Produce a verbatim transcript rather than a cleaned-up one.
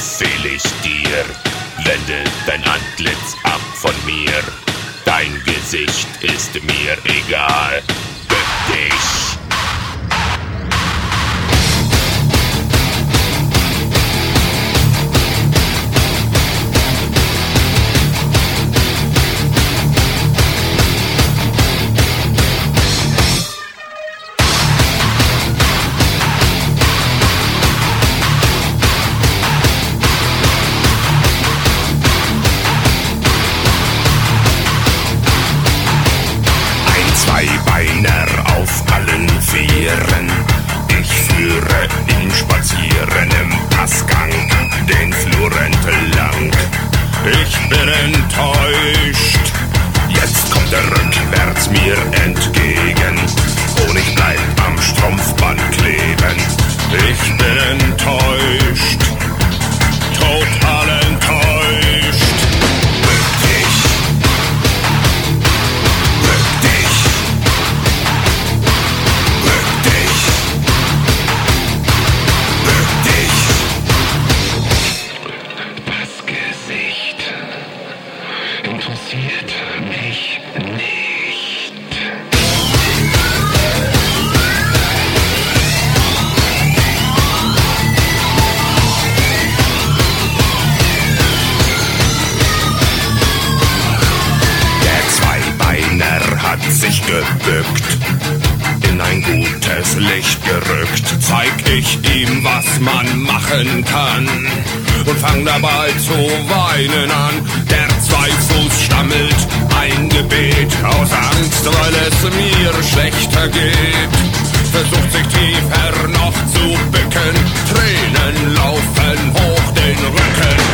befehl ich dir, wende dein Antlitz ab von mir. Dein Gesicht ist mir egal. Bück dich! Zweibeiner auf allen Vieren. Ich führe ihn spazieren im Passgang den Flur entlang. Ich bin enttäuscht, jetzt kommt er rückwärts mir entgegen und ich bleib am Strumpfband kleben. Ich bin enttäuscht, total enttäuscht. Bück dich, bück dich. Interessiert mich nicht. Der Zweibeiner hat sich gebückt, in ein gutes Licht gerückt. Zeig ich ihm, was man machen kann und fang dabei zu weinen an. Der Zweifuß stammelt ein Gebet aus Angst, weil es mir schlechter geht. Versucht sich tiefer noch zu bücken, Tränen laufen hoch den Rücken.